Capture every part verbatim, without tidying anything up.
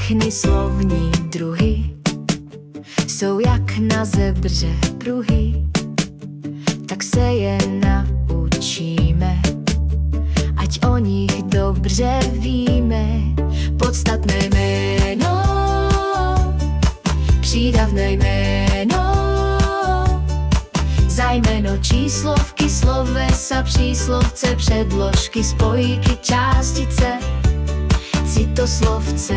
Všechny slovní druhy jsou jak na zebře pruhy, tak se je naučíme, ať o nich dobře víme. Podstatné jméno, přídavné jméno, zájmeno, číslovky, slovesa, příslovce, předložky, spojky, částice, citoslovce.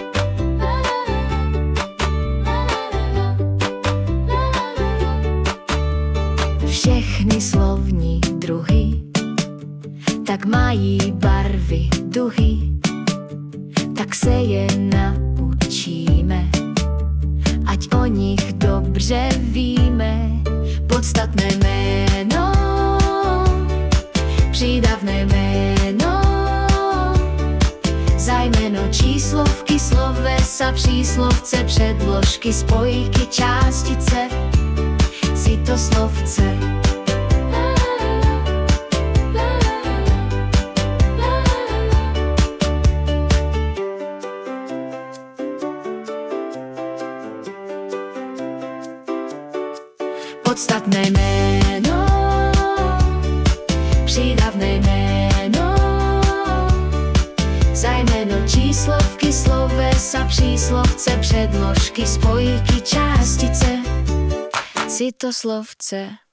Všechny slovní druhy tak mají barvy, duhy, tak se je naučíme, ať o nich dobře víme. Podstatné jméno, přídavné jméno, zájmeno, číslovky, slovesa, příslovce, předložky, spojky, částice, citoslovce. Podstatné jméno, přídavné jméno, zájmeno, číslovky, slovesa, příslovce, předložky, spojky, částice, citoslovce.